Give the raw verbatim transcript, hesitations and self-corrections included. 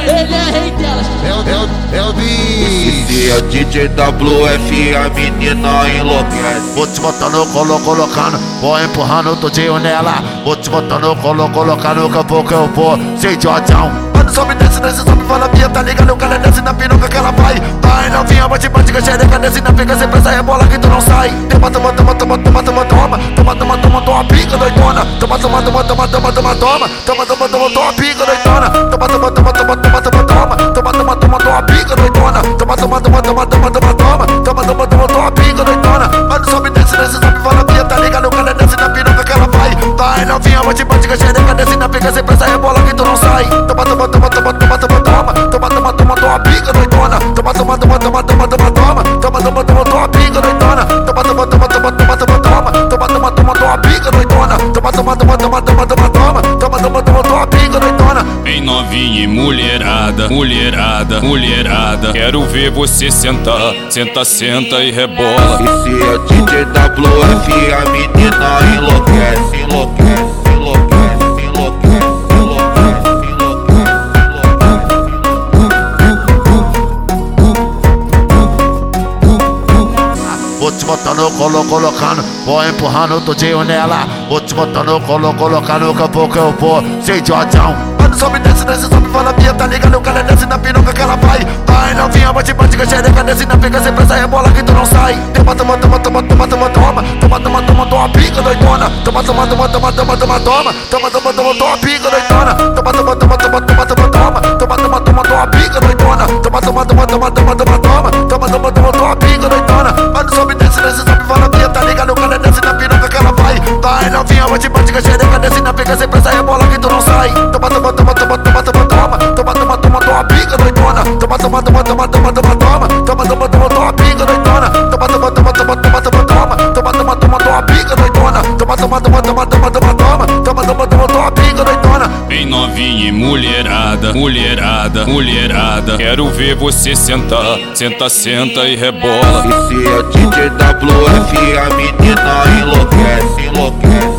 Ele é rei delas. É, é, é o Se é D J W F, a menina enlouquece. Vou te botando, colo, colocando, vou empurrando tudinho nela. Vou te botando, colo, colocando, daqui a pouco eu vou, sem jodão. Mano, sobe, desce, desce, sobe, fala via, tá ligado? O cara desce na piroca que ela vai. Vai novinha, bate, bate, que xereca, desce na pica, cê pensa, rebola que tu não sai. Toma, toma, toma, toma, toma, toma, toma. Toma, toma, toma, toma, pica, doidona. Toma, toma, toma, toma, toma, toma, toma. Toma, toma, toma, toma, pica, doidona. Toma, toma, toma, toma, toma, toma, toma. Toma, toma, toma, toma, pica, doidona. Toma, toma, toma, toma, toma, toma, toma. Toma, toma, toma, toma, pica, doidona. Mano, sobe, desce, desce, sobe, fala via, tá ligado? O cara desce na piroca que ela vai. Vai novinha, bate, bate, que xereca, desce na pica, cê pensa, rebola que tu não sai. Toma, toma, toma, toma, toma, toma, toma. Toma, toma, toma, toma, pica, doidona. Toma, toma, toma, toma, toma, toma, toma. Toma, toma, toma, toma, pica, doidona. Toma, toma, toma, toma, toma, toma, toma. Toma, toma, toma, toma, pica, doidona. Toma, toma, toma, toma, toma, toma, toma. Toma, toma, toma, toma, pica, doidona. Bem novinha e mulherada, mulherada, mulherada. Quero ver você sentar, senta, senta e rebola. E se é D J W F, a menina enlouquece, enlouquece, enlouquece, enlouquece. Vou te botando, colo, colocando, vou empurrando tudinho nela. Vou te botando, colo, colocando, daqui a pouco eu vou, sem jodão. Mano, sobe, desce, desce, sobe, fala via, tá ligado? O cara desce na piroca que ela vai. Vai novinha, bate, bate, que xereca, desce na pica, cê pensa, rebola que tu não sai. Toma, toma, toma, toma, toma, toma, toma. Toma, toma, toma, toma, pica, doidona. Toma, toma, toma, toma, toma, toma, toma. Toma, toma, toma, toma, pica, doidona. Toma, toma, toma, toma, toma, toma, toma. Toma, toma, toma, toma, pica, doidona. Toma, toma, toma, toma, toma, toma, toma. Toma, toma, toma, toma, pica, doidona. Mano, sobe, desce, desce, sobe, fala via, tá ligado? O cara desce na piroca que ela vai. Vai novinha, bate, bate, que xereca, desce na pica, cê pensa, rebola que tu não sai. Toma, toma, toma, toma, toma, toma, toma. Toma, toma, toma, toma, pica, doidona. Toma, toma, toma, toma, toma, toma, toma. Toma, toma, toma, toma, pica, doidona. Toma, toma, toma, toma, toma, toma, toma. Toma, toma, toma, toma, pica, doidona. Toma, toma, toma, toma, toma, toma, toma. Toma, toma, toma, toma, pica, doidona. Bem novinha e mulherada, mulherada, mulherada. Quero ver você sentar, senta, senta e rebola. E se é D J W F, a menina enlouquece, enlouquece.